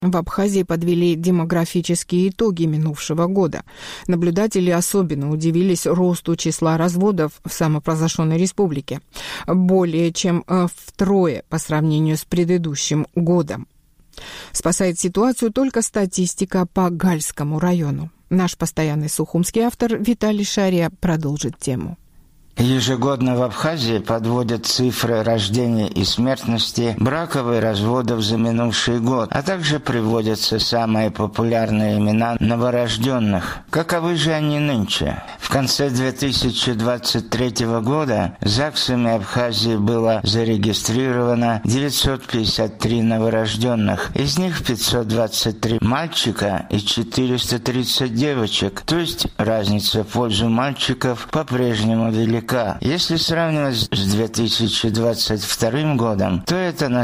В Абхазии подвели демографические итоги минувшего года. Наблюдатели особенно удивились росту числа разводов в самопровозглашенной республике. Более чем втрое по сравнению с предыдущим годом. Спасает ситуацию только статистика по Гальскому району. Наш постоянный сухумский автор Виталий Шария продолжит тему. Ежегодно в Абхазии подводят цифры рождения и смертности, браков и разводов за минувший год, а также приводятся самые популярные имена новорожденных. Каковы же они нынче? В конце 2023 года ЗАГСами Абхазии было зарегистрировано 953 новорожденных, из них 523 мальчика и 430 девочек, то есть разница в пользу мальчиков по-прежнему велика. Если сравнивать с 2022 годом, то это на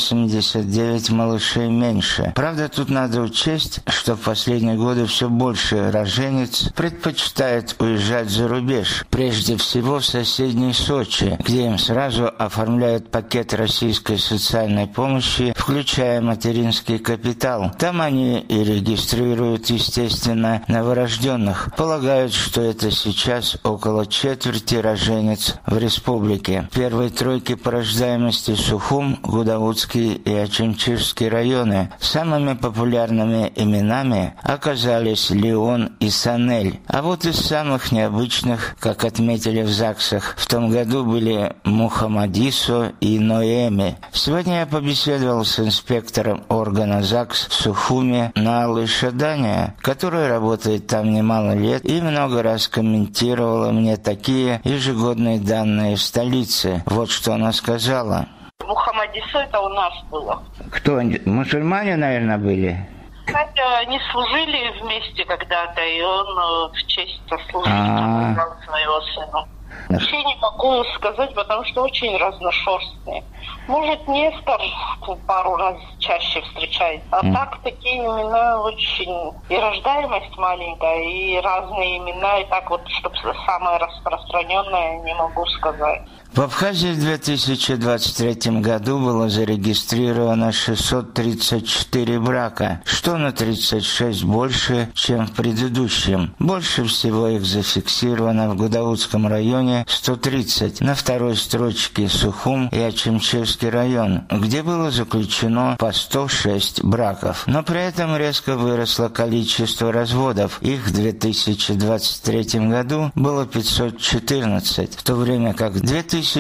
189 малышей меньше. Правда, тут надо учесть, что в последние годы все больше роженец предпочитает уезжать за рубеж, прежде всего в соседний Сочи, где им сразу оформляют пакет российской социальной помощи, включая материнский капитал. Там они и регистрируют, естественно, новорожденных. Полагают, что это сейчас около четверти роженец в республике. В первой тройке по рождаемости Сухум, Гудаутский и Очимчирский районы. Самыми популярными именами оказались Леон и Санель. А вот из самых необычных, как отметили в ЗАГСах, в том году были Мухаммадисо и Ноэми. Сегодня я побеседовал с инспектором органа ЗАГС в Сухуме Наалой Шадания, которая работает там немало лет и много раз комментировала мне такие ежегодные данные в столице. Вот что она сказала. Мухаммадисо это у нас было. Кто? Мусульмане, наверное, были? Хотя они служили вместе когда-то, и он в честь сослужения назвал своего сына. Вообще не могу сказать, потому что очень разношерстные. Может, Нестор пару раз чаще встречается. А так такие имена очень... И рождаемость маленькая, и разные имена. И так вот, чтобы самое распространенное, не могу сказать. В Абхазии в 2023 году было зарегистрировано 634 брака, что на 36 больше, чем в предыдущем. Больше всего их зафиксировано в Гудаутском районе 130, на второй строчке Сухум и Очимчирский район, где было заключено по 106 браков. Но при этом резко выросло количество разводов. Их в 2023 году было 514, в то время как в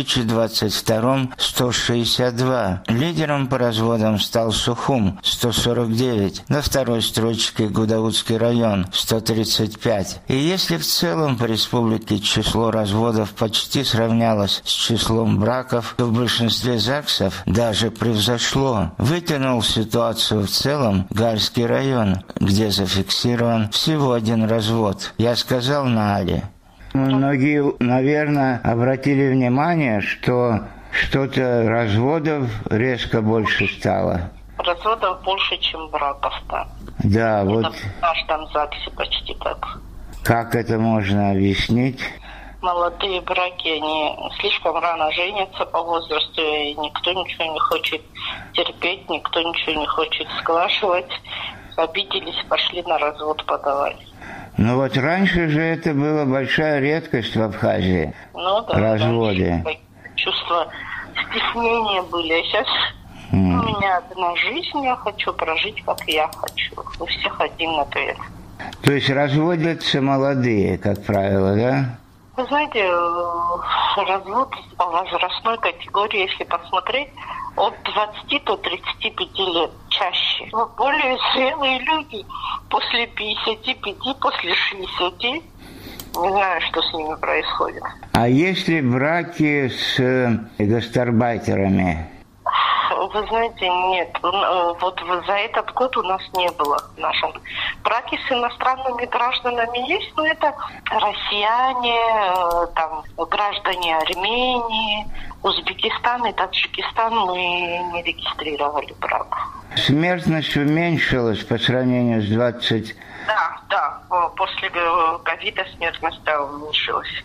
2022 162. Лидером по разводам стал Сухум 149, на второй строчке Гудаутский район 135. И если в целом по республике число разводов почти сравнялось с числом браков, то в большинстве ЗАГСов даже превзошло. Вытянул ситуацию в целом Гальский район, где зафиксирован всего один развод. Я сказал Наале. Многие, наверное, обратили внимание, что что-то разводов резко больше стало. Разводов больше, чем браков, да. Да, это вот. В каждом ЗАГСе почти так. Как это можно объяснить? Молодые браки, они слишком рано женятся по возрасту, и никто ничего не хочет терпеть, никто ничего не хочет сглаживать. Обиделись, пошли на развод подавать. Ну вот раньше же это была большая редкость в Абхазии. Ну да. Разводы. Чувства стеснения были. А сейчас у меня одна жизнь, я хочу прожить, как я хочу. У всех один ответ. То есть разводятся молодые, как правило, да? Вы знаете, развод по возрастной категории, если посмотреть, от 20 до 35 лет чаще. Но более зрелые люди после 55, после 60, не знаю, что с ними происходит. А есть ли браки с гастарбайтерами? Вы знаете, нет. Вот за этот год у нас не было в нашем. Браки с иностранными гражданами есть, но это россияне, там, граждане Армении, Узбекистан и Таджикистан мы не регистрировали брак. Смертность уменьшилась по сравнению с 20... Да, после ковида смертность уменьшилась.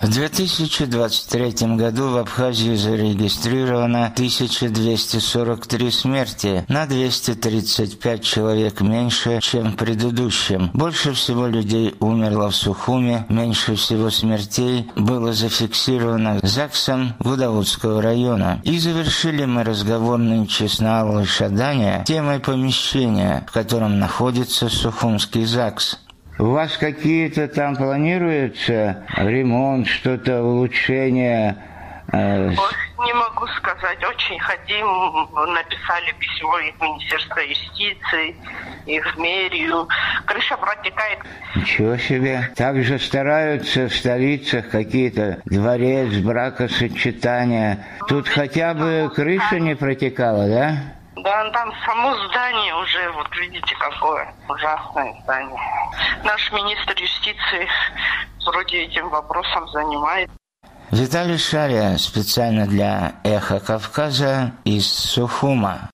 В 2023 году в Абхазии зарегистрировано 1243 смерти, на 235 человек меньше, чем в предыдущем. Больше всего людей умерло в Сухуме, меньше всего смертей было зафиксировано ЗАГСом Гудаутского района. И завершили мы разговор нынче с Наалой Шаданя темой помещения, в котором находится Сухумский ЗАГС. У вас какие-то там планируются ремонт, что-то, улучшение? Не могу сказать. Очень хотим. Написали письмо и в Министерство юстиции, и в мэрию. Крыша протекает. Ничего себе. Также стараются в столицах какие-то дворец, бракосочетания. Тут хотя бы крыша не протекала, да? Да, там само здание уже, вот видите, какое ужасное здание. Наш министр юстиции вроде этим вопросом занимается. Виталий Шария специально для «Эхо Кавказа» из Сухума.